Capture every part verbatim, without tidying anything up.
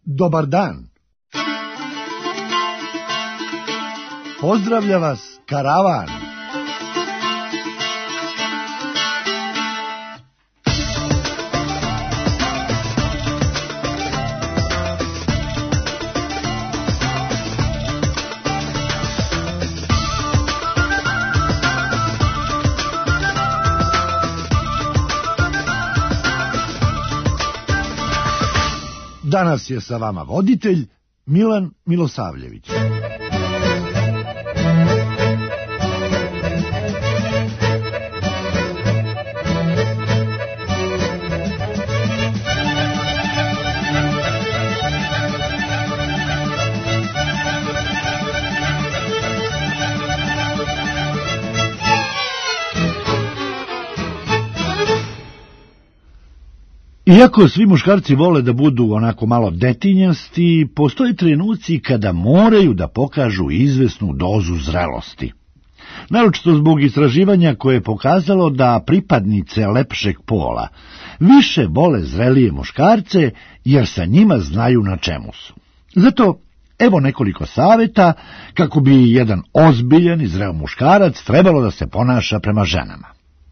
Dobar dan. Pozdravlja vas karavan. Danas je sa vama voditelj Milan Milosavljević. Iako svi muškarci vole da budu onako malo detinjasti, postoje trenuci kada moraju da pokažu izvesnu dozu zrelosti. Naročito zbog istraživanja koje je pokazalo da pripadnice lepšeg pola više vole zrelije muškarce jer sa njima znaju na čemu su. Zato evo nekoliko savjeta kako bi jedan ozbiljan i zreo muškarac trebalo da se ponaša prema ženama.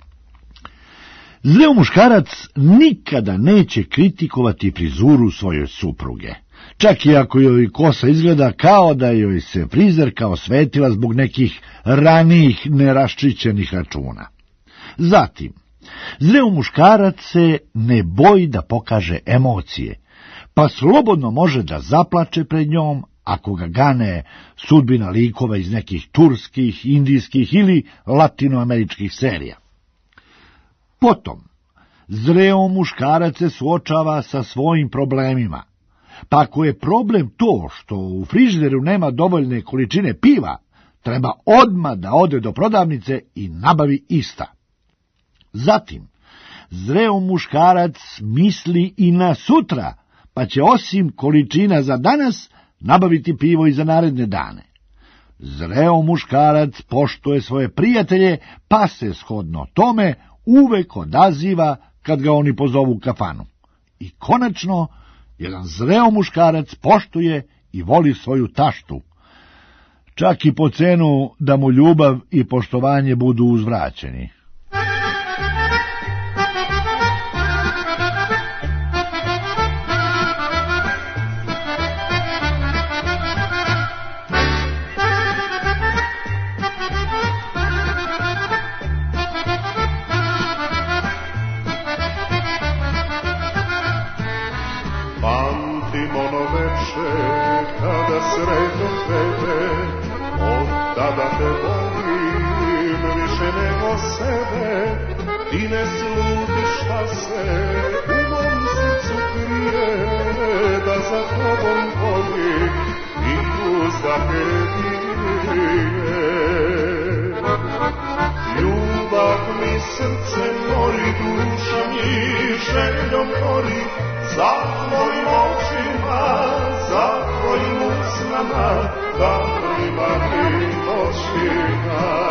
Zreo muškarac nikada neće kritikovati frizuru svoje supruge, čak i ako joj kosa izgleda kao da joj se frizerka osvetila zbog nekih ranijih neraščićenih računa. Zatim, zreo muškarac se ne boji da pokaže emocije, pa slobodno može da zaplače pred njom ako ga gane sudbina likova iz nekih turskih, indijskih ili latinoameričkih serija. Potom, zreo muškarac se suočava sa svojim problemima, pa ako je problem to što u frižideru nema dovoljne količine piva, treba odmah da ode do prodavnice i nabavi ista. Zatim, zreo muškarac misli i na sutra, pa će osim količina za danas nabaviti pivo i za naredne dane. Zreo muškarac poštuje svoje prijatelje, pa se shodno tome uvek odaziva kad ga oni pozovu u kafanu. I konačno, jedan zreo muškarac poštuje i voli svoju taštu, čak i po cenu da mu ljubav i poštovanje budu uzvraćeni. Ti ne slutiš šta se u mom srcu krije, da za tobom voli i uzdahe dije. Ljubav mi srce mori, duša mi željom gori, za tvojim očima, za tvojim usnama, danima i noćima.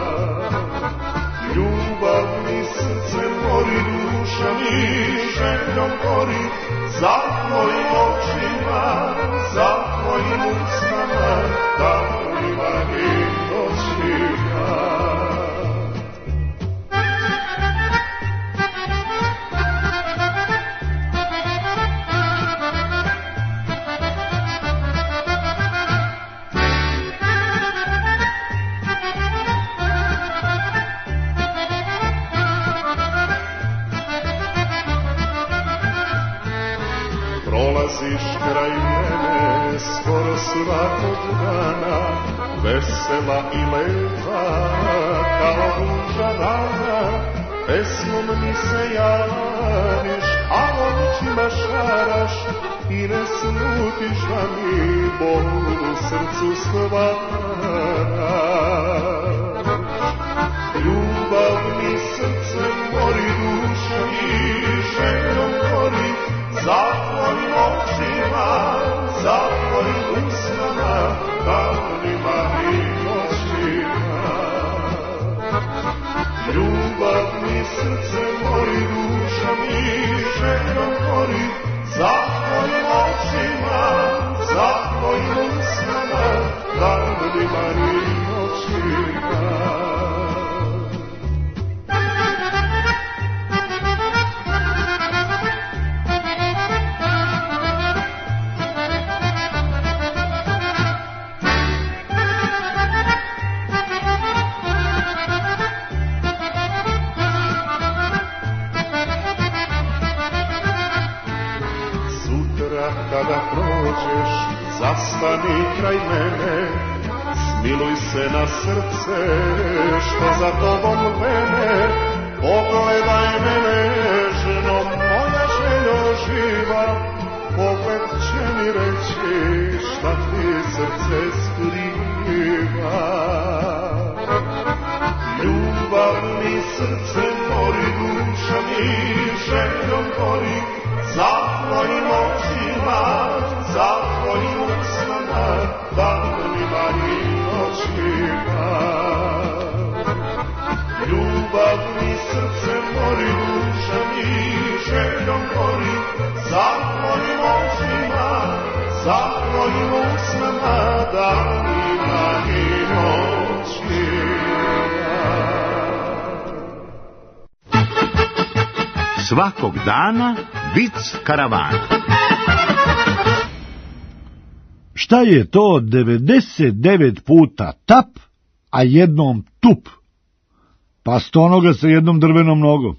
Ljubav mi srce mori, duša mi željom gori, za tvojim očima, za tvojim usnama, danima i noćima. Prolaziš kraj mene skoro svakog dana, vesela i lepa kao ruža rana, pesmom mi se javiš, a očima šaraš i ne slutiš da mi bol u srcu stvara. Ljubav mi srce mori, duša mi željom gori, za tvojim očima, za tvojim usnama, danima i noćima. Ljubav mi srce mori, duša mi željom gori, za tvojim očima, kada prođeš, zastani kraj mene, smiluj se na srce što za tobom vene, pogledaj me nežno, moja željo živa, pogled će mi reći šta ti srce skriva. Ljubav mi srce mori, duša mi željom gori, za tvojim očima, za tvojim usnama, danima i noćima. Ljubav mi srce mori, duša mi željom gori, za tvojim očima, za tvojim usnama, danima i noćima. Svakog dana vic karavana. Šta je to devedeset devet puta tap, a jednom tup? Pa stonoga sa jednom drvenom nogom.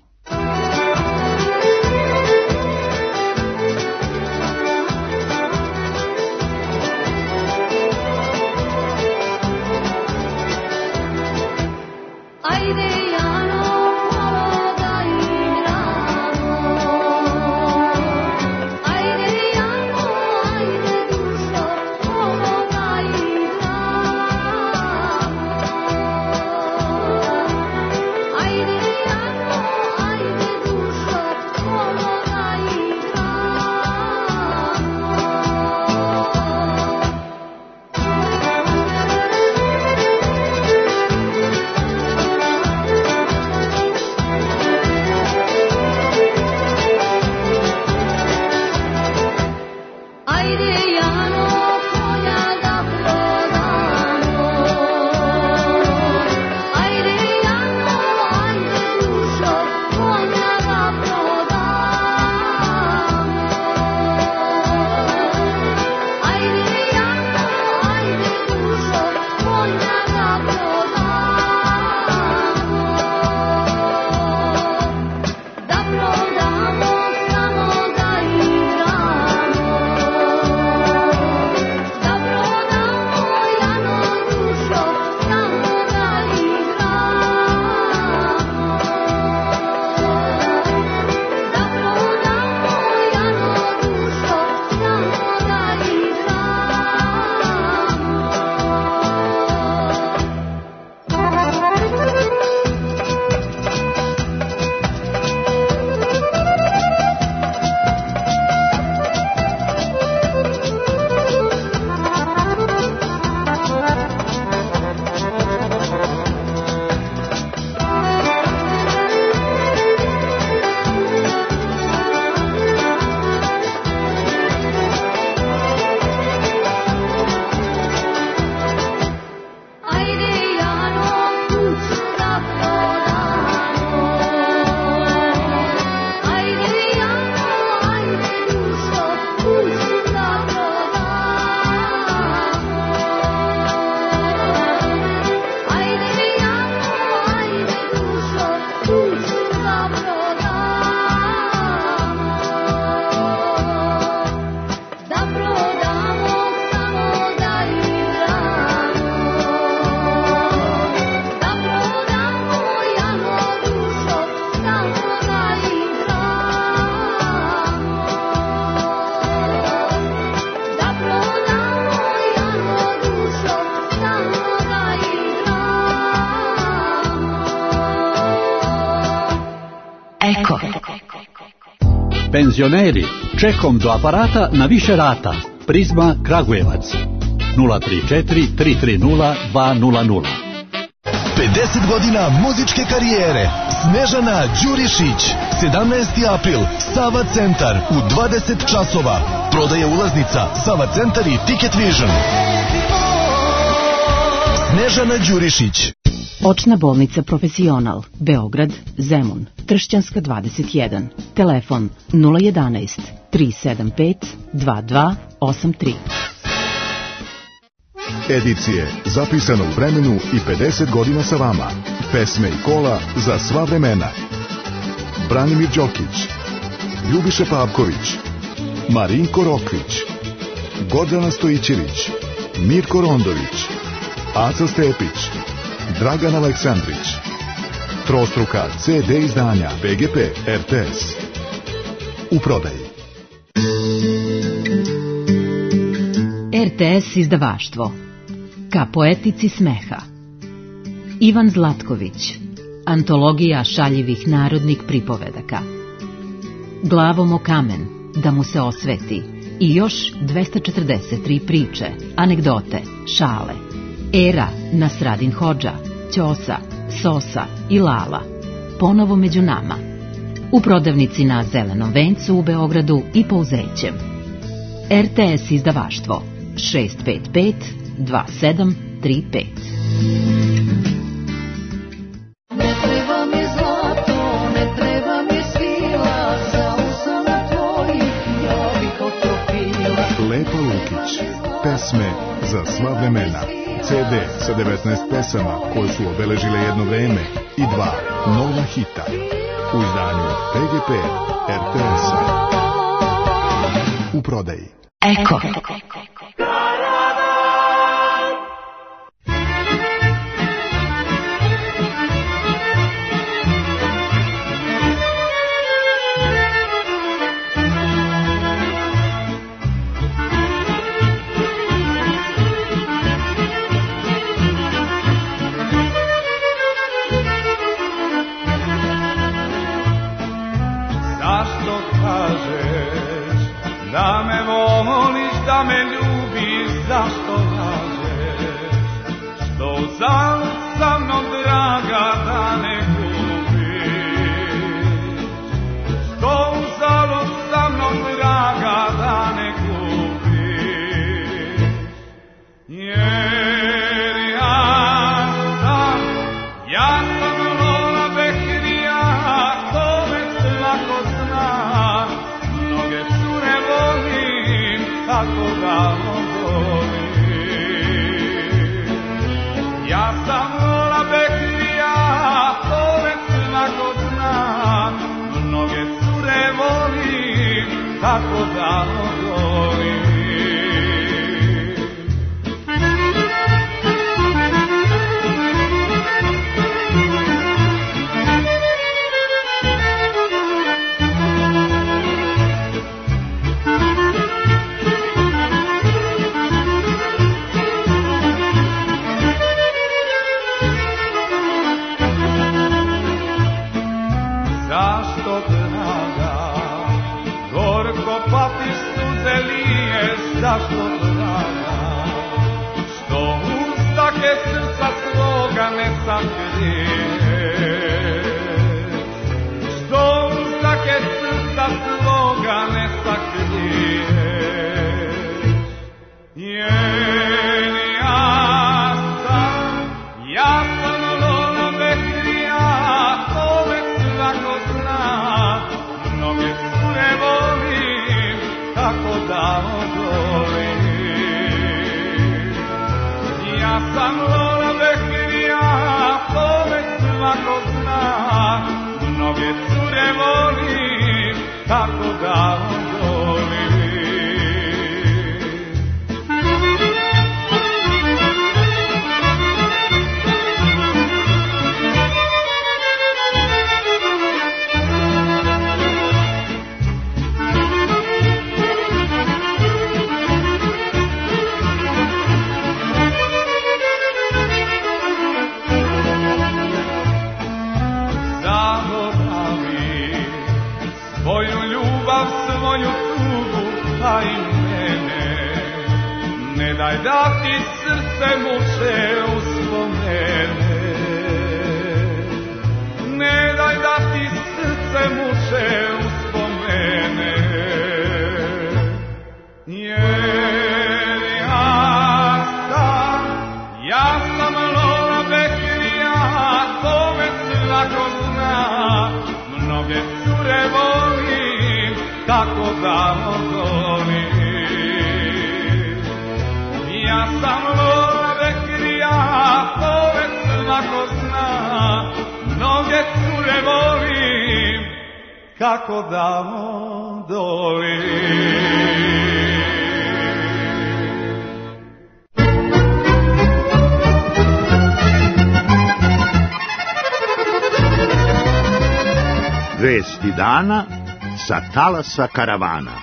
Penzioneri, čekom do aparata na više rata. Prizma Kragujevac nula tri četiri tri tri nula dva nula nula. pedeset godina muzičke karijere. Snežana Đurišić. sedamnaesti april, Sava Centar u dvadeset časova. Prodaje ulaznica Sava Centar i Ticket Vision. Snežana Đurišić. Očna bolnica Profesional, Beograd, Zemun, Tršćanska dvadeset jedan. Telefon nula jedanaest tri sedam pet dva dva osam tri. Edicije zapisane u vremenu i pedeset godina sa vama. Pesme i kola za sva vremena. Branimir Đokić, Ljubiša Pavković, Marinko Rokvić, Gordana Stojićević, Mirko Rondović, Aca Stepić, Dragan Aleksandrić. Trostruka ce de izdanja be ge pe er te es. U prodaji. er te es izdavaštvo. Ka poetici smeha. Ivan Zlatković. Antologija šaljivih narodnih pripovedaka. Glavom o kamen, da mu se osveti. I još dvesta četrdeset tri priče, anegdote, šale. Era, Nasradin Hodža, Ćosa, Sosa i Lala. Ponovo među nama. U prodavnici na Zelenom vencu u Beogradu i Pouzećem. er te es izdavaštvo šest pet pet dva sedam tri pet. Ne treba mi zlato, ne treba mi svila, za usana tvojih ja bih otopila. Lepa Lukić, pesme za sva vremena. ce de sa devetnaest pesama koje su obeležile jedno vreme i dva nova hita u izdanju be ge pe er te es-a. U prodaji. Eko. Da me voliš, da me ljubiš, zašto lažeš? Što uzalud sa mnom, draga, da ne gubiš? Što uzalud sa mnom, draga, da ne gubiš? Jer ja sam, ja sam Lola Behrija, to me svako zna. Mnoge cure volim, kako da volim. Ja sam Lola Behrija, to već svako zna. Mnoge cure volim, kako da volim. Zašto draga, što ustake srca svoga ne sakriješ, što ustake srca svoga ne sakriješ, jer ja sam, ja sam Lola Behrija, to već svako zna, mnoge cure volim, kako da volim. Ja sam Lola Behrija, to već svako zna, mnoge cure volim, kako da volim. Svoju tugu, pa i mene, ne daj da ti srce muče uspomene, ne daj da ti srce muče uspomene, jer ja sam, ja sam Lola Behrija, to već svako zna, mnoge cure volim, kako da volim. Ja sam Lola Behrija, to već svako zna, mnoge cure volim, kako da volim. doli. Vesti dana sa talasa karavana.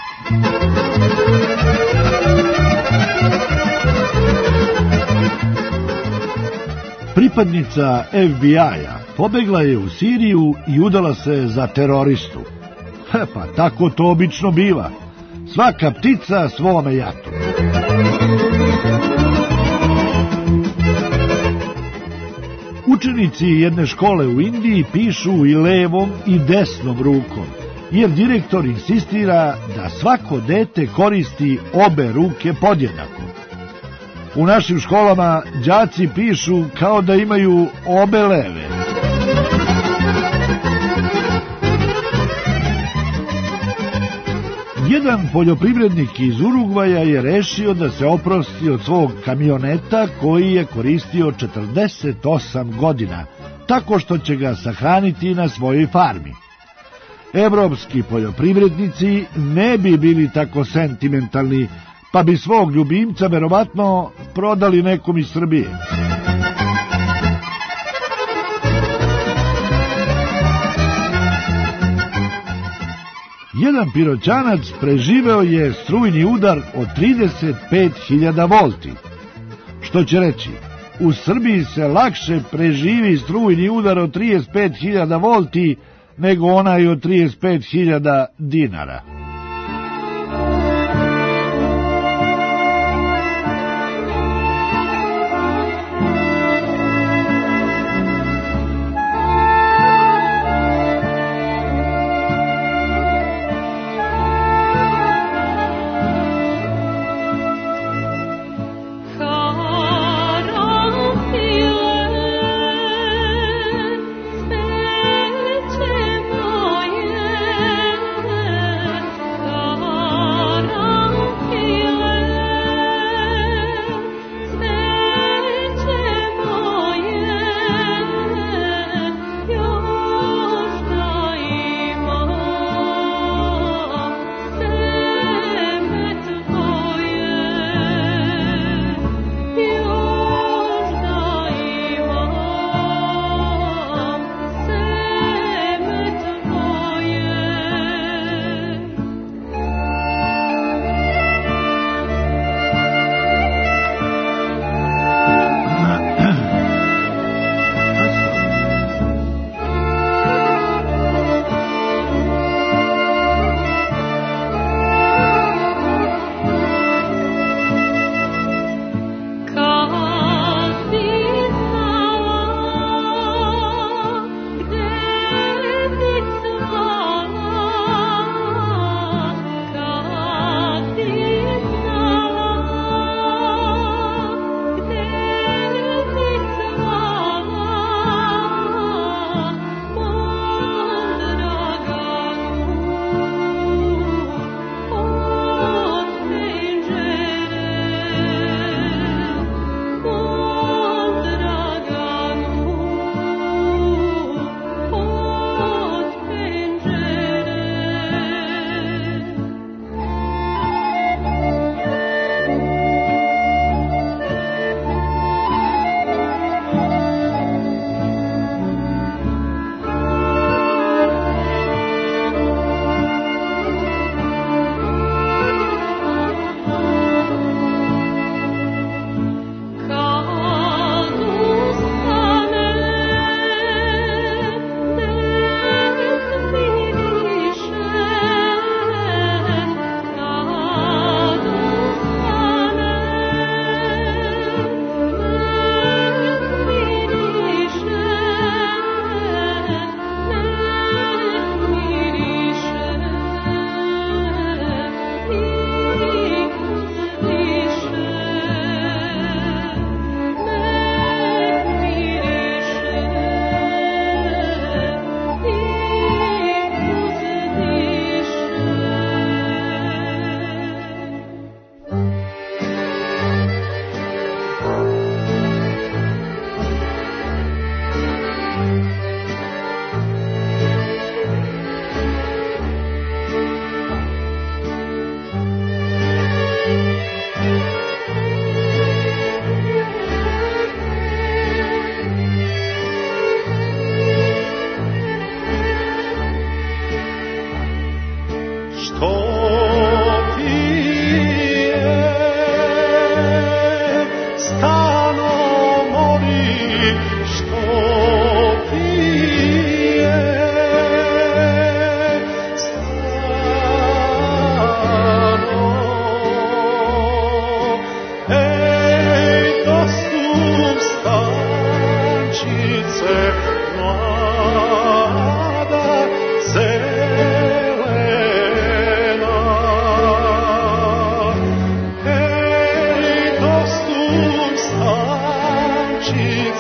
Pripadnica F B I-a pobegla je u Siriju i udala se za teroristu. He, pa tako to obično biva. Svaka ptica svome jatu. Učenici jedne škole u Indiji pišu i levom i desnom rukom, jer direktor insistira da svako dete koristi obe ruke podjednako. U našim školama đaci pišu kao da imaju obe leve. Jedan poljoprivrednik iz Urugvaja je rešio da se oprosti od svog kamioneta koji je koristio četrdeset osam godina, tako što će ga sahraniti na svojoj farmi. Evropski poljoprivrednici ne bi bili tako sentimentalni, pa bi svog ljubimca verovatno prodali nekom iz Srbije. Jedan piroćanac preživeo je strujni udar od trideset pet hiljada volti. Što će reći, u Srbiji se lakše preživi strujni udar od trideset pet hiljada volti nego onaj od trideset pet hiljada dinara.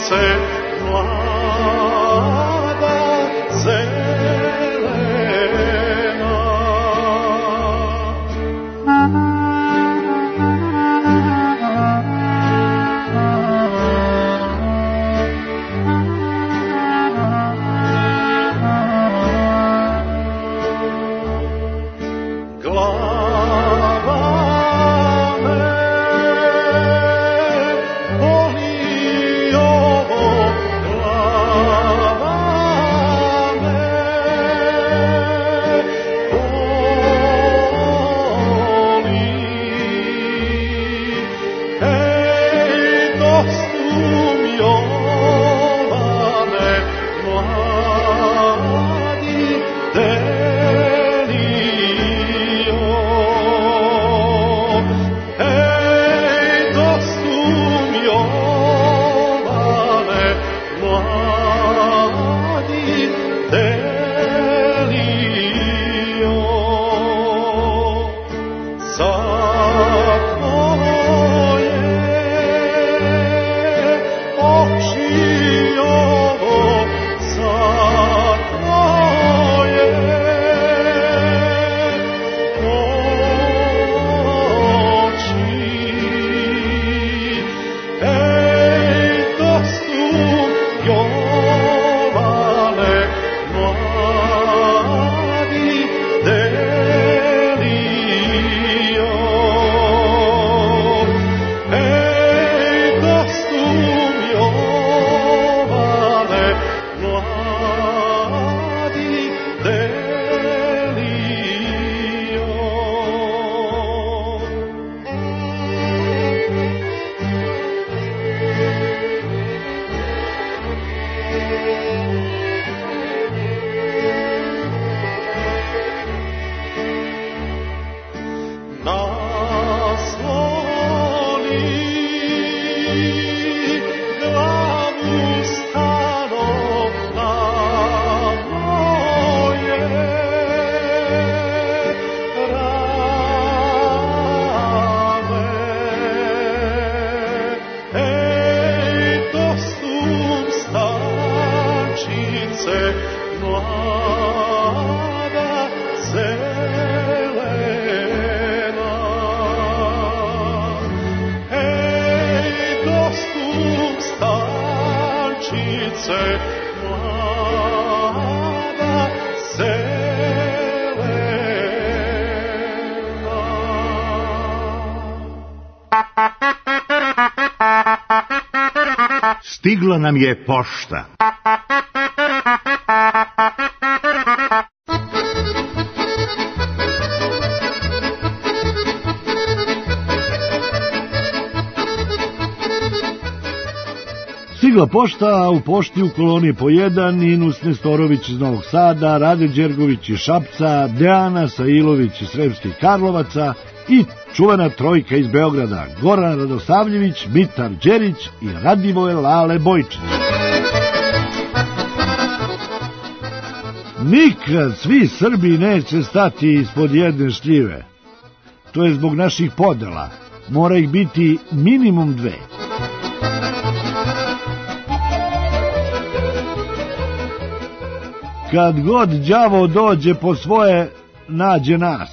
Stancice mlada zelena. Stigla nam je pošta. Stigla pošta, a u pošti u koloni po jedan Inus Nestorović iz Novog Sada, Rade Đergović iz Šapca, Dejana Sailović iz Sremskih Karlovaca i čuvena trojka iz Beograda, Goran Radosavljević, Mitar Đerić i Radivoje Lale Bojčić. Nikad svi Srbi neće stati ispod jedne šljive. To je zbog naših podela. Mora ih biti minimum dve. Kad god đavo dođe po svoje, nađe nas.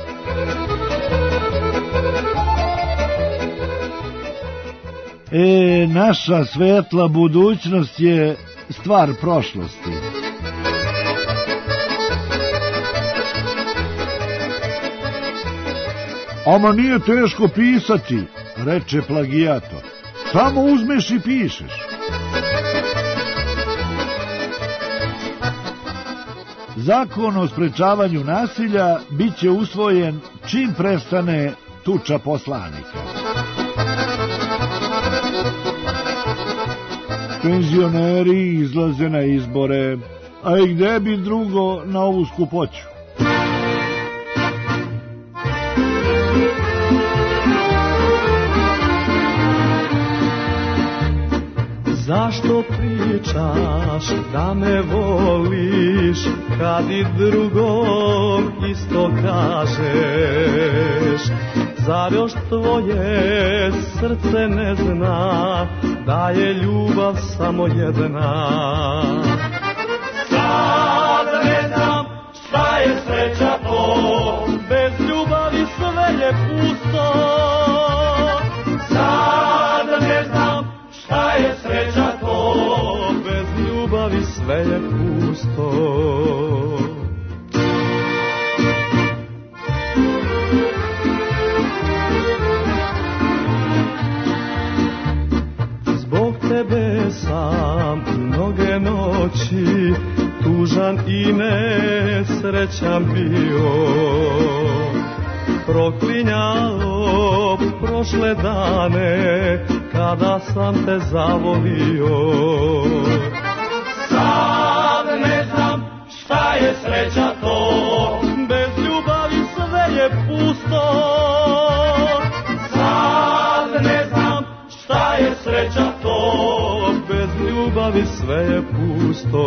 E, naša svetla budućnost je stvar prošlosti. Ama nije teško pisati, reče plagijator. Samo uzmeš i pišeš. Zakon o sprečavanju nasilja bit će usvojen čim prestane tuča poslanika. Penzioneri izlaze na izbore, a i gde bi drugo na ovu skupoću? Zašto pričaš da me voliš, kad i drugom isto kažeš? Zar još tvoje srce ne zna da je ljubav samo jedna. Sad ne znam šta je sreća to, bez ljubavi sve je pusto. Sad ne znam šta je sreća to, bez ljubavi sve je pusto. Zbog tebe sam mnoge noći tužan i nesrećan bio, proklinjao prošle dane kada sam te zavolio. Sad ne znam šta je sreća to, bez ljubavi sve je pusto. Sad ne znam šta je sreća to, bez ljubavi sve je pusto.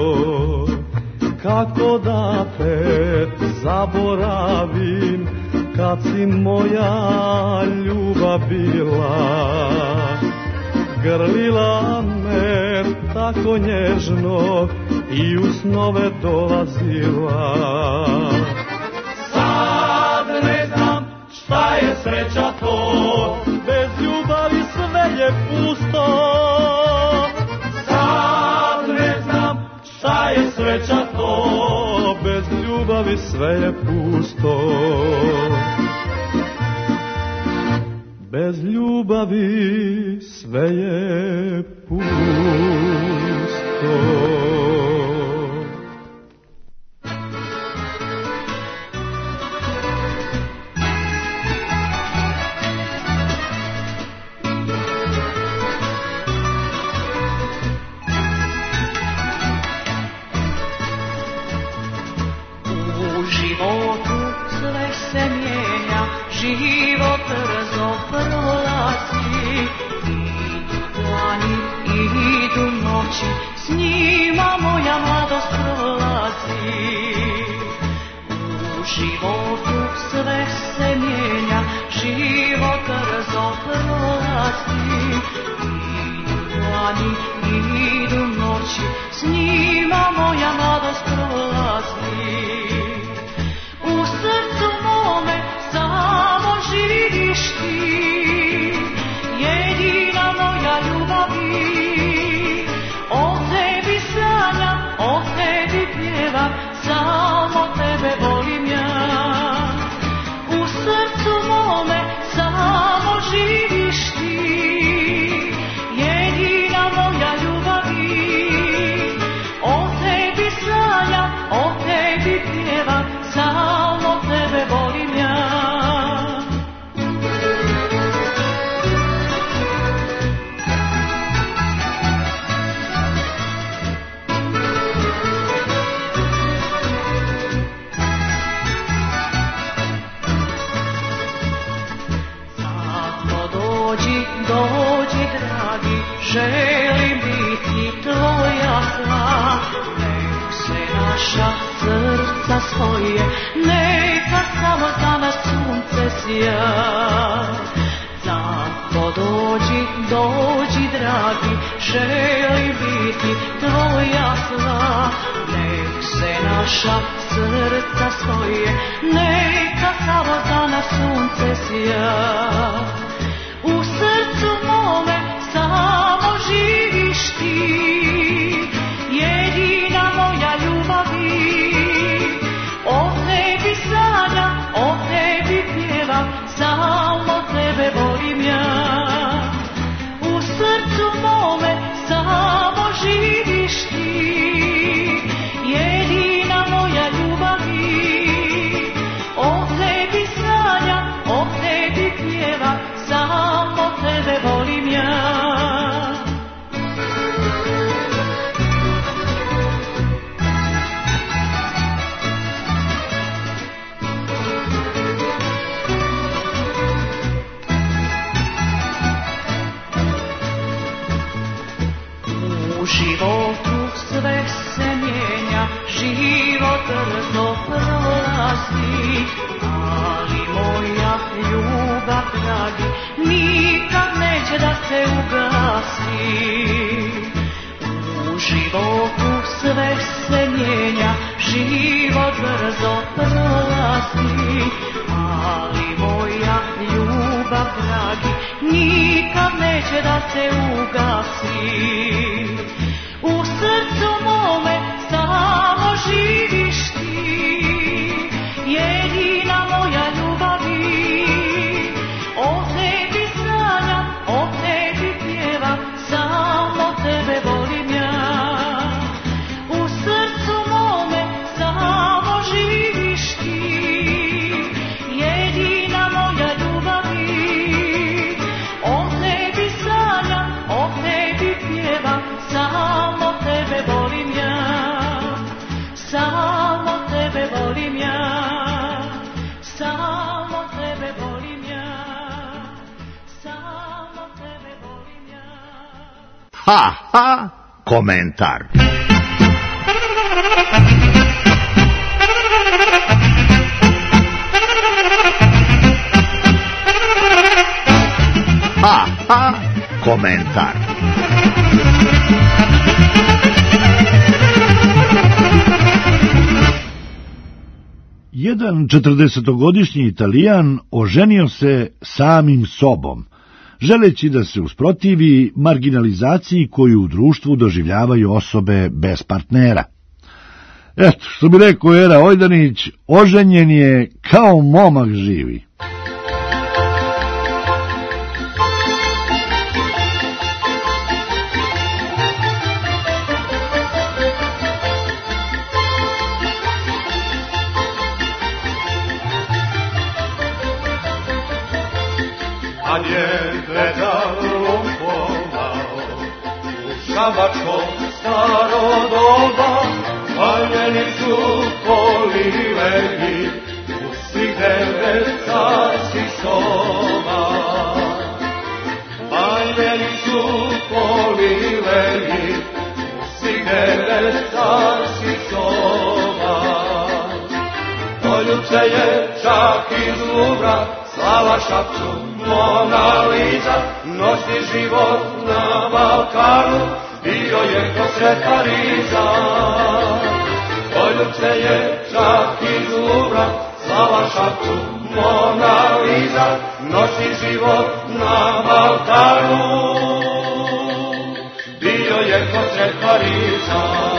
Kako da te zaboravim, kad si moja ljubav bila, grlila me tako nježno i u snove dolazila. Sad ne znam šta je sreća to, bez ljubavi sve je pusto. Sad ne znam šta je sreća to, bez ljubavi sve je pusto. Bez ljubavi sve je pusto. U životu sve se mijenja, život brzo prolazi, idu dani, idu noći, s njima moja mladost prolazi. U životu sve se mijenja, život brzo prolazi, idu dani, idu noći, s njima moja mladost prolazi. U srcu mome samo živiš ti, jedina moja ljubavi. O tebi sanjam, o tebi pjevam, samo tebe volim ja. U srcu mome samo živiš ti, jedina moja ljubavi. O tebi sanjam, o tebi pjevam, samo tebe volim ja. Zato dođi, dođi dragi, želim biti tvoja sva. Nek se naša srca svoje, neka samo za nas sunce sja. Zato dođi, dođi dragi, želim biti tvoja sva. Nek se naša srca svoje, neka samo za nas sunce sja. U srcu mome samo živiš ti, jedina moja ljubavi. O tebi sanjam, o tebi pjevam, samo tebe volim ja. U srcu mome samo živiš ti, jedina moja ljubavi. O tebi sanjam, o tebi pjevam, samo tebe volim ja. U životu sve se mijenja, život brzo prolazi, ali moja ljubav, dragi, nikad neće da se ugasi. brzo prolazi, ali moja ljubav, dragi, nikad neće da se ugasi. U srcu mome samo živiš ti, jedina moja ljubavi. O tebi sanjam, o tebi pjevam, samo tebe volim ja. U srcu mome samo živiš ti, jedina moja ljubavi. O tebi sanjam, o tebi pjevam, samo tebe volim ja. Samo tebe volim ja. Samo tebe volim ja. Samo tebe volim ja. Ha, ha, komentar. Ha, ha, komentar. Jedan četrdesetogodišnji Italijan oženio se samim sobom, želeći da se usprotivi marginalizaciji koju u društvu doživljavaju osobe bez partnera. Eto, što bi rekao Era Ojdanić, oženjen je kao momak živi. A njen pedal pomao u šabačkom staro doba, paljeni su poliveni u svih devet carskih soba. Paljeni su poliveni u svih devet carskih soba. Poljubce je čak iz Luvra, slava Šapcu, Mona Lisa, nosi život na Balkanu, bio je ko sred Pariza. Poljubce je čak iz Luvra, slava Šapcu, Mona Lisa, nosi život na Balkanu, bio je ko sred Pariza.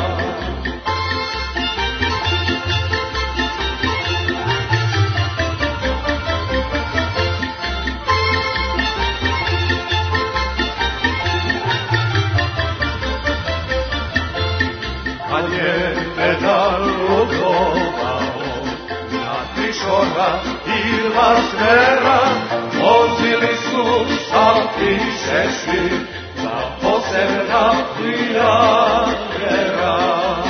A njen pedal ugovao na Trišora i Lasvera, vozili su šalki šešir za posebna prijavera.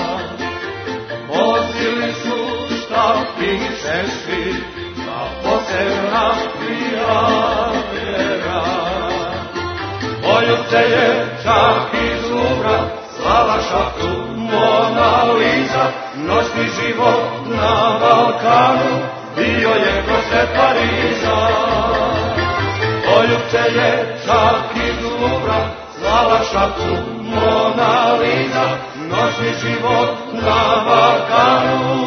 Vozili su šalki šešir za posebna prijavera. Poljubce je čak iz Luvra, slava Šapcu, Mona Lisa, noćni život na Balkanu, bio je ko sred Pariza. Poljubce je čak iz Luvra, slava Šapcu, Mona Lisa, noćni život na Balkanu,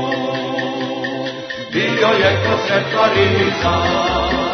bio je ko sred Pariza.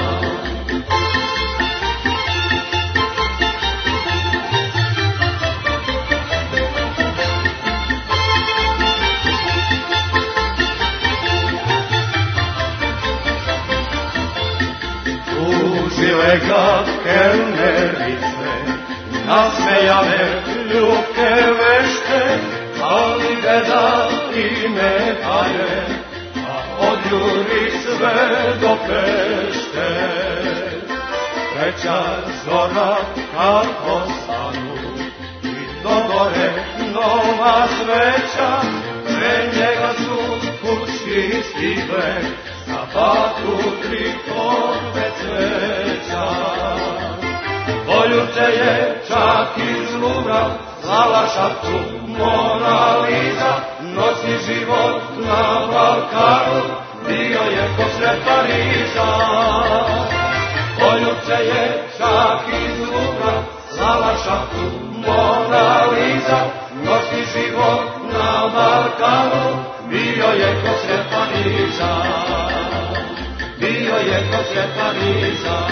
Tužile ga kelnerice, nasmejane ljubke vešte, ali beda i medalje, a odjuri sve do Pešte. Treća zora kako stanu i dogore nova sveća, pre njega su kući stigle na batu tri torbe cveća. Poljubce je čak iz Luvra, slava Šapcu, Mona Lisa, noćni život na Balkanu, bio je ko sred Pariza. Poljubce je čak iz Luvra, slava Šapcu, Mona Lisa, noćni život na Balkanu, bio bio je ko Stepaniza, bio je ko Stepaniza.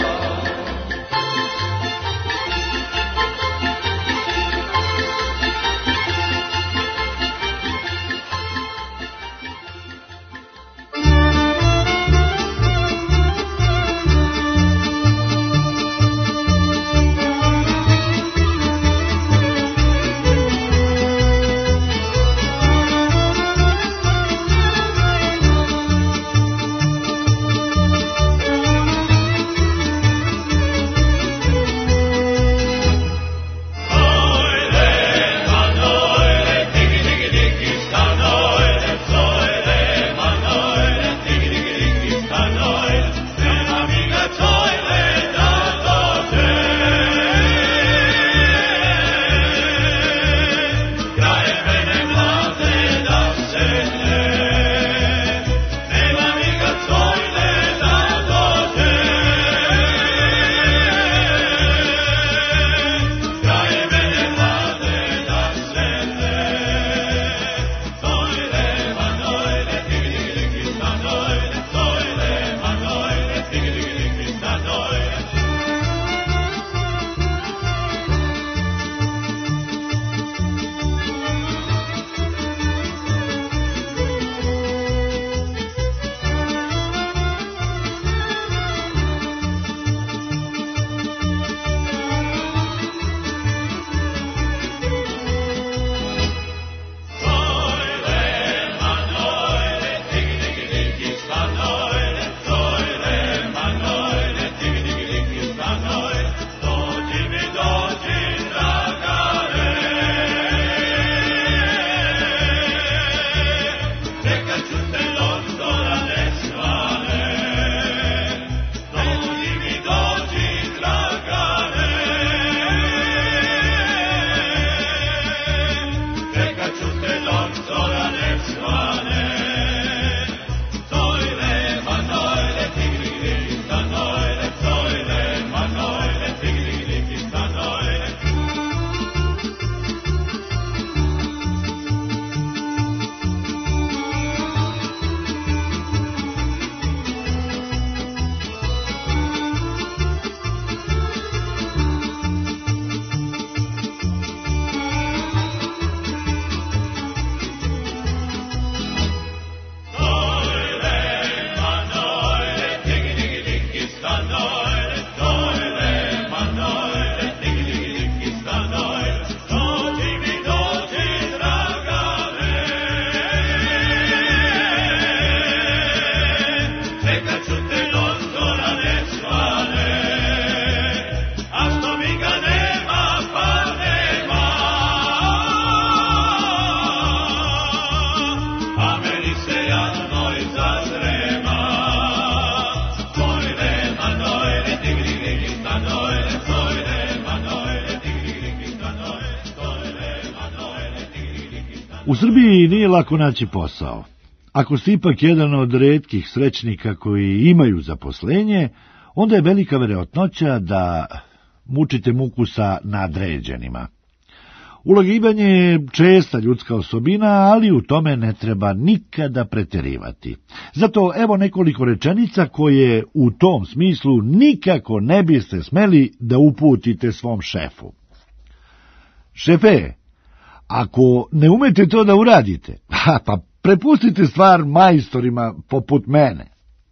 U Srbiji nije lako naći posao. Ako ste ipak jedan od retkih srećnika koji imaju zaposlenje, onda je velika verovatnoća da mučite muku sa nadređenima. Ulagivanje je česta ljudska osobina, ali u tome ne treba nikada preterivati. Zato evo nekoliko rečenica koje u tom smislu nikako ne biste smeli da uputite svom šefu. Šefe, ako ne umete to da uradite, pa prepustite stvar majstorima poput mene.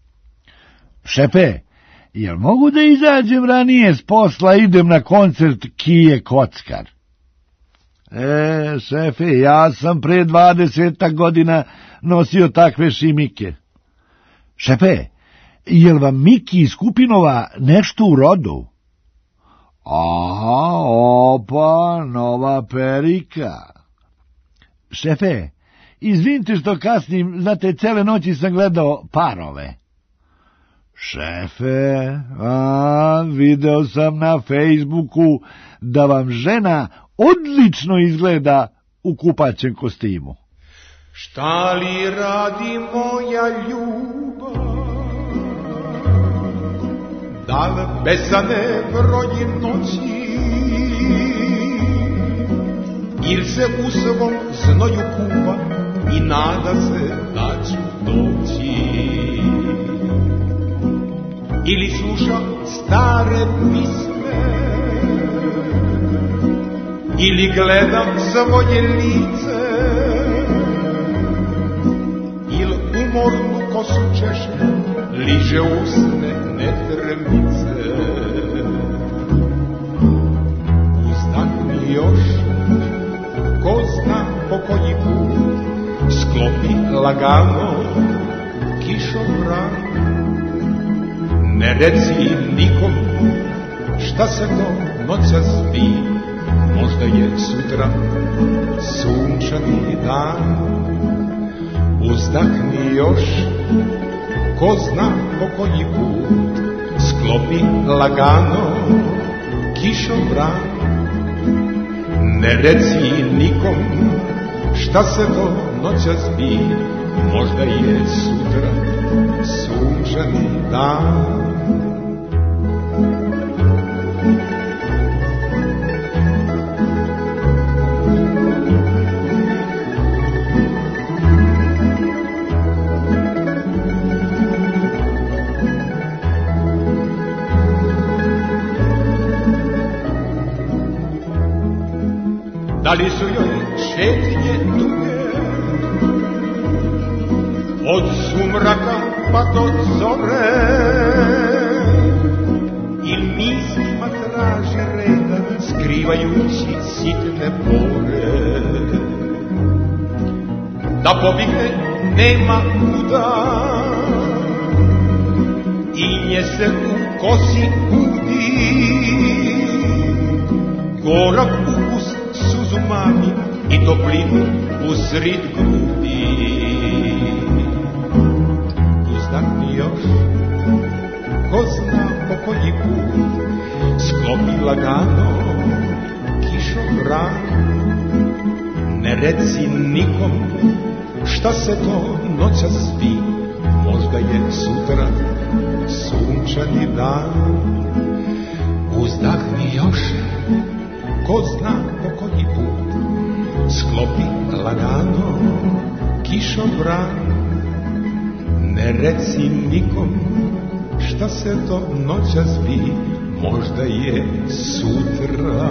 Šefe, jel mogu da izađem ranije s posla, idem na koncert Kije Kockar? E, šefe, ja sam pre dvadesetak godina nosio takve šimike. Šefe, jel vam Miki iz Kupinova nešto u rodu? Aha, opa, nova perika. Šefe, izvinite što kasnim, znate, cele noći sam gledao Parove. Šefe, a, video sam na Facebooku da vam žena odlično izgleda u kupaćem kostimu. Šta li radi moja ljubav? Da li besane broji noći? Il se u svom znoju kupa, i nada se da ću doći. Ili sluša stare pisme, ili gledam svoje lice, ili umornu kosu češe, liže usne netremice. Uzdahni još, ko zna po koji put, sklopi lagano kišobran. Ne reci nikom šta se do noća spi, možda je sutra sunčani dan. Uzdahni još, ko zna po koji put, sklopi lagano kišobran. Ne reci nikom šta se do noća spi, možda je sutra sunčani dan. Da li su joj šetnje duge, od sumraka pa do zore, ili mislima traži reda, skrivajući sitne pore. Da pobigne nema kuda, i nje se u kosi budi gorak ukus suzu mami i toplinu usred grudi. Uzdahni još, ko zna po koji put, sklopi lagano kišobran. Ne reci nikom šta se to noća spi, možda je sutra sunčani dan. Uzdahni još, ko zna po koji put, sklopi lagano kišobran. Ne reci nikom šta se to noća spi, možda je sutra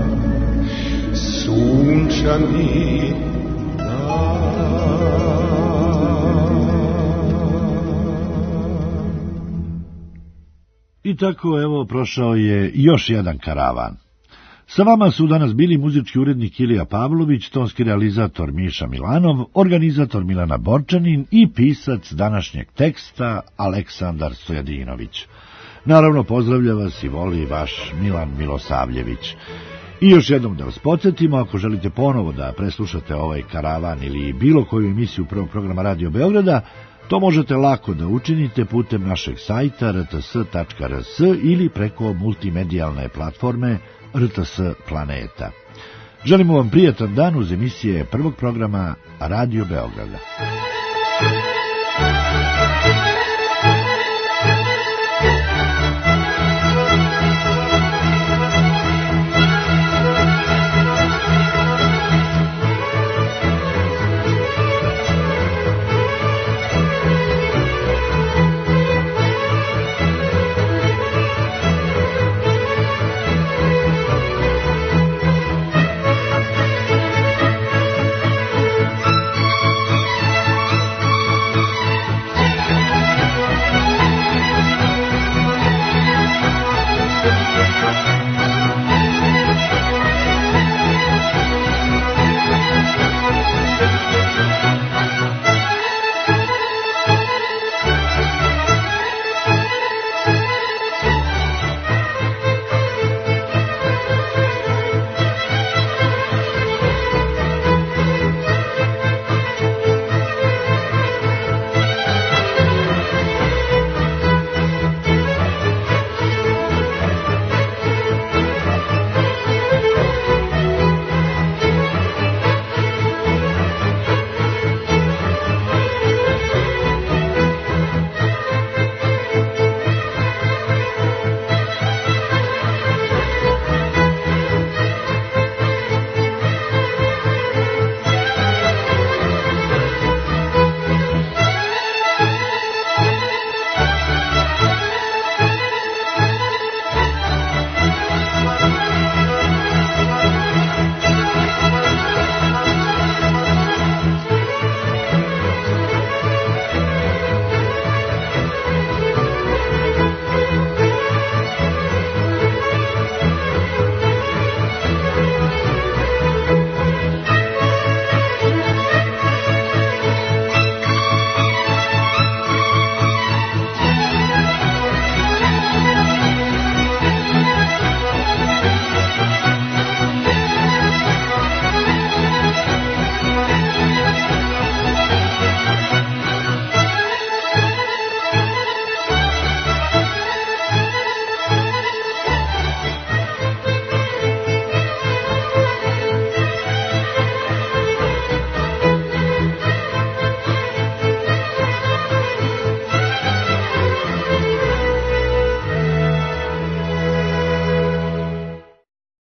sunčani dan. I tako, evo, prošao je još jedan karavan. Sa vama su danas bili muzički urednik Ilija Pavlović, tonski realizator Miša Milanov, organizator Milana Borčanin i pisac današnjeg teksta Aleksandar Stojadinović. Naravno, pozdravlja vas i voli vaš Milan Milosavljević. I još jednom da vas podsjetimo, ako želite ponovo da preslušate ovaj karavan ili bilo koju emisiju prvog programa Radio Beograda, to možete lako da učinite putem našeg sajta r t s tačka r s ili preko multimedijalne platforme R T S Planeta. Želimo vam prijatan dan uz emisije prvog programa Radio Beograda.